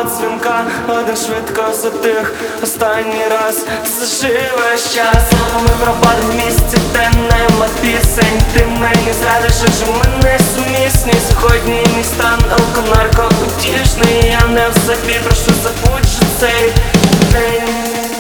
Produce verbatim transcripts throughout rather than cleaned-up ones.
дзвінка, один швидко затих, останній раз заживе час. Ми пропали в місці, де нема пісень. Ти мені зрадиш, адже ми не сумісні. Сьогодні мій стан алконарко утішний. Я не в собі, прошу забудь же цей день.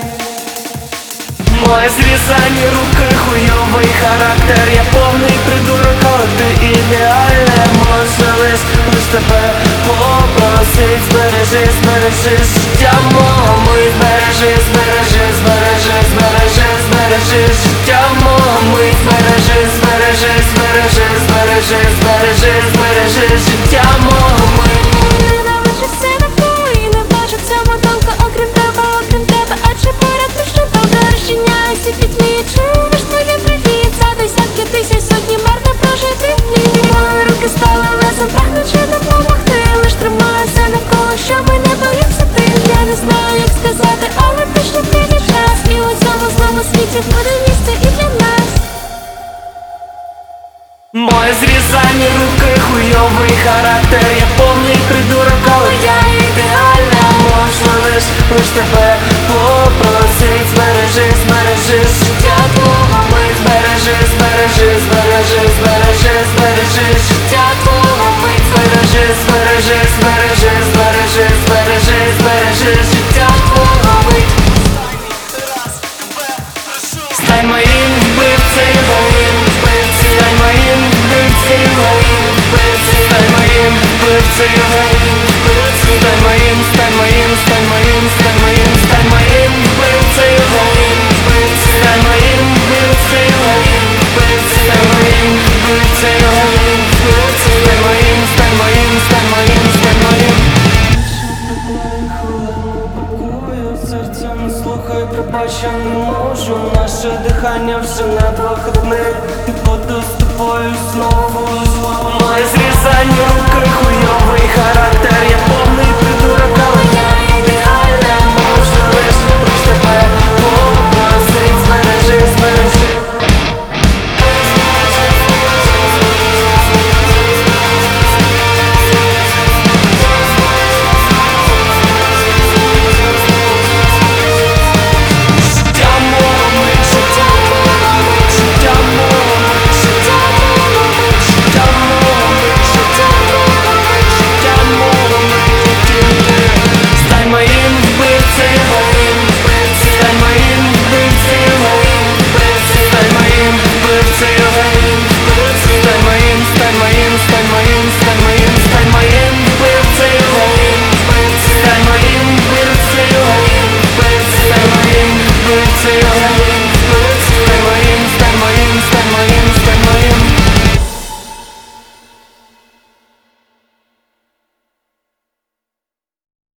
Мої зрізані руки, хуйовий характер. Я повний придурок, але ти ідеальна. Може лиш, лиш тебе попросить. Збережи, збережи життя мого, ми збережи, збережи, збережи, збережи, збережи життя мого, ми збережи, збережи, збережи, збережи, збережи, збережи життя мого, ми. Ненавиджу все навколо і не бачу в цьому толку, окрім тебе, окрім тебе, адже поряд ти що добре розчиняюся пітьмі. Чуєш твої привіт, за десятки тисяч, сотні марно прожити дні. Мої руки стали лезом, прагнучи допомогти. Лиш тримаюся навколо, щоби не боявся ти. Я не знаю, як сказати, але точно прийде час. І у цьому злому світі буде місце і для нас. Мої зрізані руки, хуйовий характер. Я повний придурок, але я ідеальна. Можна лиш, лиш тебе попросить. Збережи, збережи життя твого, ми збережи, збережи, збережи, збережи, збережи життя твого, ми збережи, збережи, збережи, збережи, збережи, збережи життя твого, ми. Стань моїм вбивцею, моїм вбивцею, стань моїм вбивцею, моїм вбивцею, стань моїм вбивцею, моїм вбивцею, стань моїм, стань моїм, стань моїм, стань моїм, стань моїм вбивцею, моїм вбивцею, стань моїм вбивцею, моїм вбивцею, стань моїм вбивцею, моїм вбивцею, стань моїм, стань моїм, стань моїм, стань моїм. Серця не слухай, пробач, я не можу. Наше дихання вже на двох одних. І буду з тобою знову. Мої зрізані руки, хуйовий характер. Я